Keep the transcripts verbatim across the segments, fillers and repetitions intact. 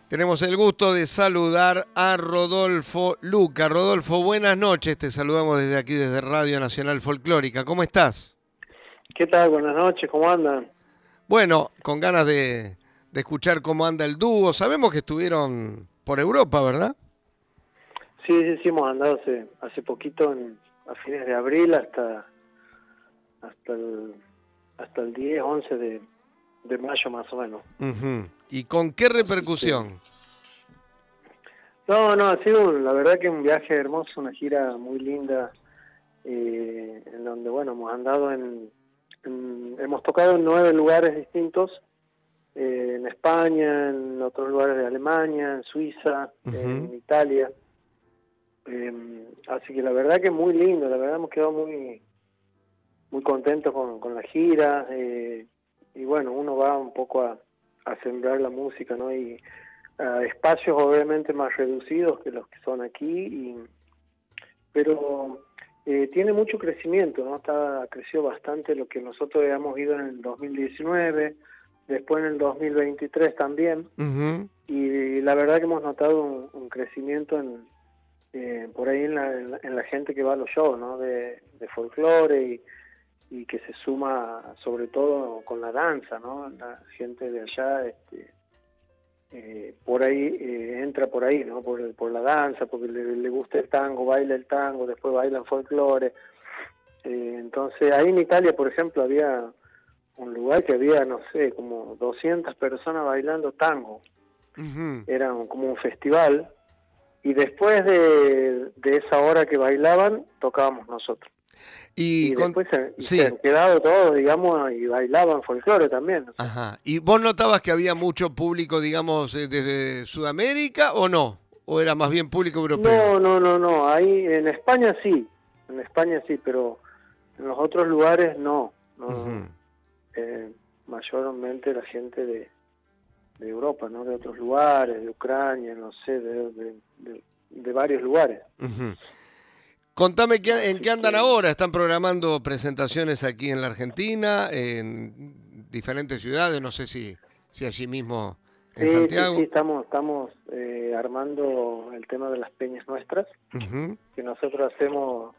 Tenemos el gusto de saludar a Rodolfo Luca. Rodolfo, buenas noches. Te saludamos desde aquí, desde Radio Nacional Folclórica. ¿Cómo estás? ¿Qué tal? Buenas noches, ¿cómo andan? Bueno, con ganas de, de escuchar cómo anda el dúo. Sabemos que estuvieron por Europa, ¿verdad? Sí, sí, sí, hemos andado hace, hace poquito, en, a fines de abril hasta hasta el, hasta el diez, once de, de mayo más o menos. Uh-huh. ¿Y con qué Así que... repercusión? No, no, ha sido un- la verdad que un viaje hermoso, una gira muy linda, eh, en donde, bueno, hemos andado en, en- hemos tocado en nueve lugares distintos, eh, en España, en otros lugares de Alemania, en Suiza, Uh-huh. en Italia. Eh, así que la verdad que muy lindo, la verdad hemos quedado muy muy contentos con, con la gira, eh, y bueno, uno va un poco a, a sembrar la música, ¿no? Y a espacios obviamente más reducidos que los que son aquí, y, pero eh, tiene mucho crecimiento, ¿no? Está, creció bastante lo que nosotros habíamos ido en el dos mil diecinueve, después en el dos mil veintitrés también, Uh-huh. y la verdad que hemos notado un, un crecimiento en eh, por ahí en la, en la, en la gente que va a los shows, ¿no? De, de folclore y y que se suma sobre todo con la danza, ¿no? La gente de allá, este, eh, por ahí eh, entra por ahí, ¿no? Por, el, por la danza, porque le, le gusta el tango, baila el tango, después bailan folclore. Eh, entonces ahí en Italia, por ejemplo, había un lugar que había, no sé, como doscientas personas bailando tango. Uh-huh. Era un, como un festival, y después de, de esa hora que bailaban, tocábamos nosotros. Y Y con... después se, y se Sí, han quedado todos, digamos, y bailaban folclore también. O sea. ajá. ¿Y vos notabas que había mucho público, digamos, eh, desde Sudamérica o no? ¿O era más bien público europeo? No, no, no, no. Ahí en España sí, en España sí, pero en los otros lugares no. No, no. Uh-huh. Eh, mayormente la gente de, de Europa, ¿no? De otros lugares, de Ucrania, no sé, de, de, de, de varios lugares. Uh-huh. Contame qué- en Así qué andan que ahora. ¿Están programando presentaciones aquí en la Argentina, en diferentes ciudades? No sé si, si allí mismo en sí, sí, sí, Santiago. estamos, estamos eh, armando el tema de las peñas nuestras, Ujú. que nosotros hacemos,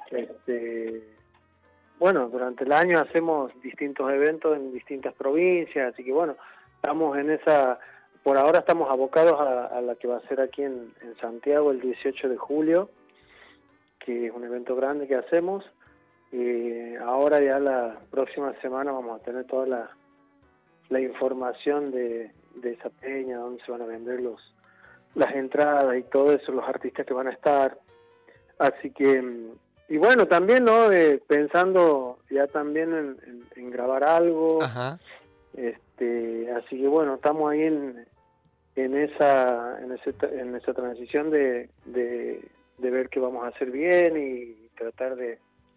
este, bueno, durante el año hacemos distintos eventos en distintas provincias, así que bueno, estamos en esa, por ahora estamos abocados a, a la que va a ser aquí en, en Santiago el dieciocho de julio, que es un evento grande que hacemos, y ahora ya la próxima semana vamos a tener toda la, la información de, de esa peña, dónde se van a vender los las entradas y todo eso, los artistas que van a estar. Así que, y bueno, también, ¿no? Eh, pensando ya también en, en, en grabar algo, Ajá. este, así que bueno, estamos ahí en, en esa, en ese, en esa transición de, de, de ver qué vamos a hacer bien y tratar de,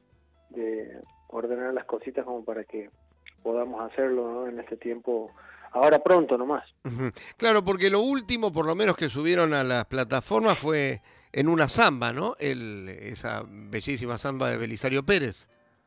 de ordenar las cositas como para que podamos hacerlo, ¿no? En este tiempo, ahora pronto nomás. Ujú. Claro, porque lo último, por lo menos que subieron a las plataformas, fue en una samba, ¿no? El, esa bellísima samba de Belisario Pérez.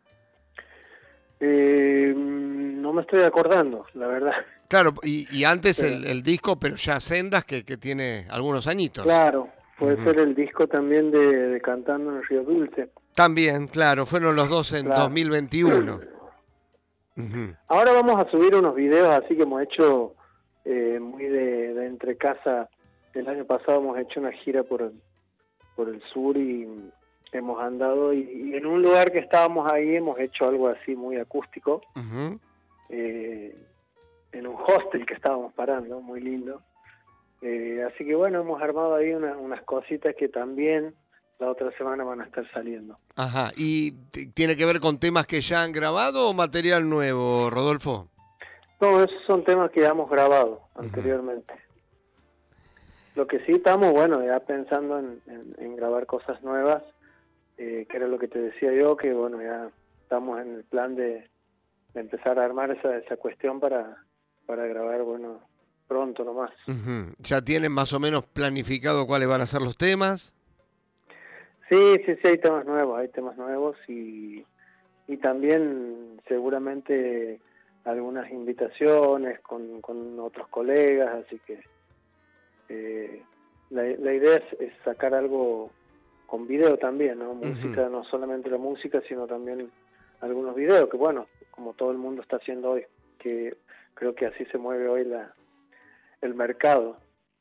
Eh, no me estoy acordando, la verdad. Claro, y, y antes Pero el, el disco, pero ya Sendas, que, que tiene algunos añitos. claro, puede Ujú. ser el disco también de, de Cantando en el Río Dulce. También, claro, fueron los dos en Claro. dos mil veintiuno. Ujú. Ahora vamos a subir unos videos así que hemos hecho eh, muy de, de entre casa. El año pasado hemos hecho una gira por el, por el sur y hemos andado y, y en un lugar que estábamos ahí hemos hecho algo así muy acústico, Ujú. eh, en un hostel que estábamos parando, muy lindo. Eh, así que bueno, hemos armado ahí una- unas cositas que también la otra semana van a estar saliendo. Ajá. ¿Y t- tiene que ver con temas que ya han grabado o material nuevo, Rodolfo? No, esos son temas que ya hemos grabado Ujú. anteriormente. Lo que sí estamos, bueno, ya pensando en, en- en grabar cosas nuevas, eh, que era lo que te decía yo, que bueno, ya estamos en el plan de, de empezar a armar esa, esa cuestión para, para grabar, bueno, pronto nomás. Ujú. ¿Ya tienen más o menos planificado cuáles van a ser los temas? Sí, sí, sí, hay temas nuevos, hay temas nuevos y, y también seguramente algunas invitaciones con, con otros colegas, así que eh, la, la idea es, es sacar algo con video también, ¿no? Música, uh-huh. no solamente la música, sino también algunos videos, que bueno, como todo el mundo está haciendo hoy, que creo que así se mueve hoy la, el mercado.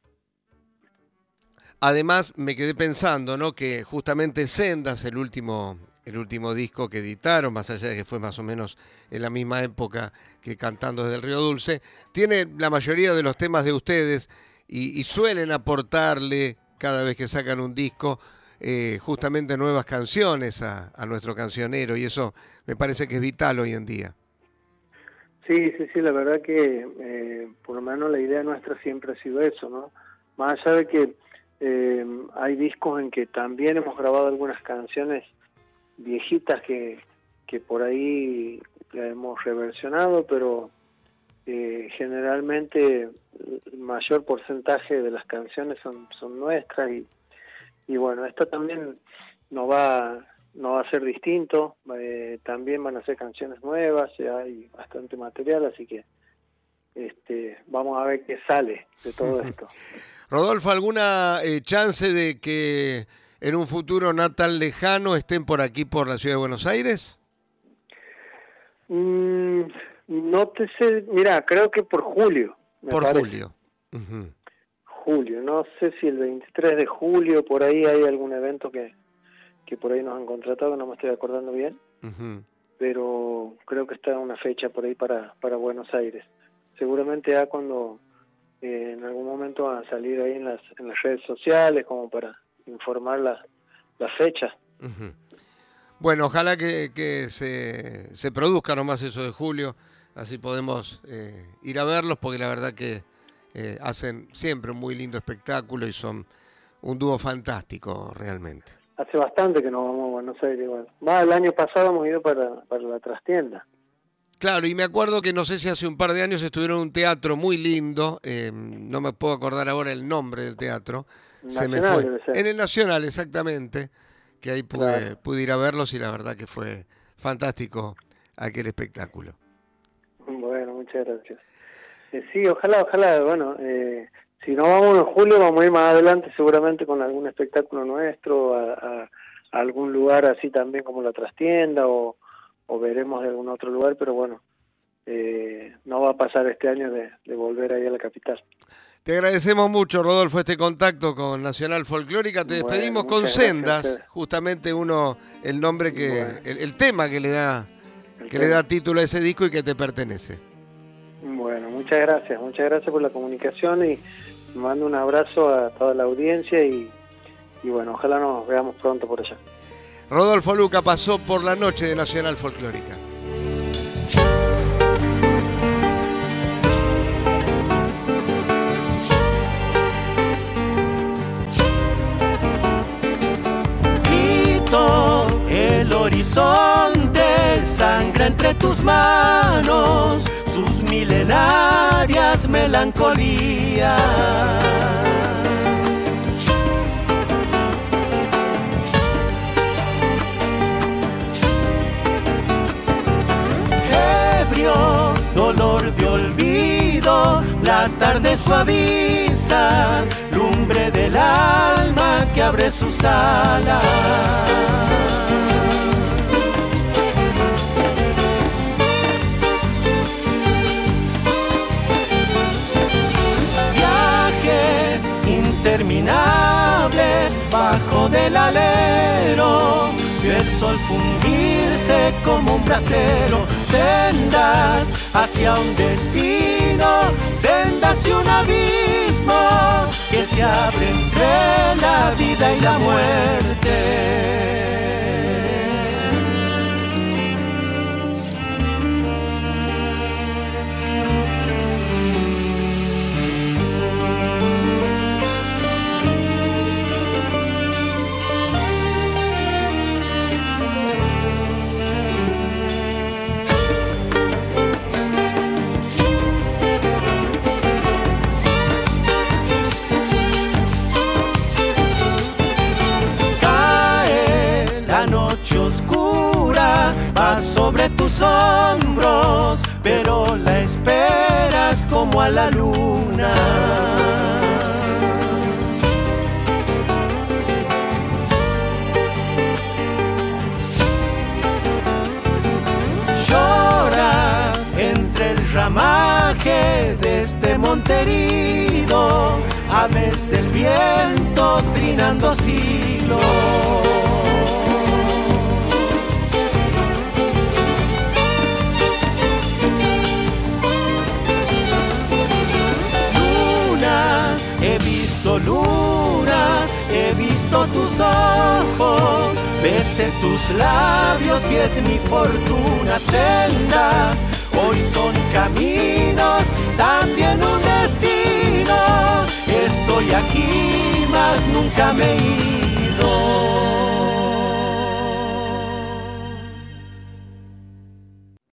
Además, me quedé pensando, ¿no?, que justamente Sendas, el último, el último disco que editaron, más allá de que fue más o menos en la misma época que Cantando desde el Río Dulce, tiene la mayoría de los temas de ustedes y, y suelen aportarle, cada vez que sacan un disco, eh, justamente nuevas canciones a, a nuestro cancionero, y eso me parece que es vital hoy en día. Sí, sí, sí, la verdad que eh, por lo menos la idea nuestra siempre ha sido eso, ¿no? Más allá de que eh, hay discos en que también hemos grabado algunas canciones viejitas que, que por ahí la hemos reversionado, pero eh, generalmente el mayor porcentaje de las canciones son, son nuestras y, y bueno, esta también no va, no va a ser distinto, eh, también van a ser canciones nuevas, ya hay bastante material, así que este, vamos a ver qué sale de todo esto. Rodolfo, ¿alguna eh, chance de que en un futuro no tan lejano estén por aquí, por la ciudad de Buenos Aires? Mm, no te sé, mira, creo que por julio. Me por parece. julio. Uh-huh. Julio, no sé si el veintitrés de julio, por ahí hay algún evento que, que por ahí nos han contratado, no me estoy acordando bien, uh-huh. pero creo que está una fecha por ahí para, para Buenos Aires. Seguramente ya cuando eh, en algún momento van a salir ahí en las, en las redes sociales como para informar la, la fecha. Uh-huh. Bueno, ojalá que, que se, se produzca nomás eso de julio, así podemos eh, ir a verlos, porque la verdad que eh, hacen siempre un muy lindo espectáculo y son un dúo fantástico realmente. Hace bastante que no vamos a Buenos Aires igual. Va, el año pasado hemos ido para, para la trastienda. Claro, y me acuerdo que no sé si hace un par de años estuvieron en un teatro muy lindo, eh, no me puedo acordar ahora el nombre del teatro, Nacional, se me fue. Debe ser. En el Nacional, exactamente, que ahí pude, Claro. pude ir a verlos y la verdad que fue fantástico aquel espectáculo. Bueno, muchas gracias. Eh, sí, ojalá, ojalá, bueno, eh, si no vamos en julio vamos a ir más adelante seguramente con algún espectáculo nuestro, a, a, a algún lugar así también como la trastienda o, o veremos de algún otro lugar, pero bueno, eh, no va a pasar este año de, de volver ahí a la capital. Te agradecemos mucho, Rodolfo, este contacto con Nacional Folclórica. Te Bueno, despedimos con Sendas, justamente uno, el nombre que, bueno. el, el tema que le da, el que tema. le da título a ese disco y que te pertenece. Bueno, muchas gracias, muchas gracias por la comunicación y mando un abrazo a toda la audiencia y, y bueno, ojalá nos veamos pronto por allá. Rodolfo Luca pasó por la noche de Nacional Folclórica. El horizonte sangra entre tus manos, sus milenarias melancolías. Ebrio, dolor de olvido, la tarde suaviza, lumbre del alma que abre sus alas. Interminables bajo del alero, vio el sol fundirse como un brasero. Sendas hacia un destino, sendas y un abismo que se abre entre la vida y la muerte. Va sobre tus hombros, pero la esperas como a la luna. ramaje de este monte herido, aves del viento trinando siglos. Lunas, he visto lunas, he visto tus ojos, besé tus labios y es mi fortuna. Sendas hoy son caminos, también un destino. Estoy aquí, mas nunca me iré.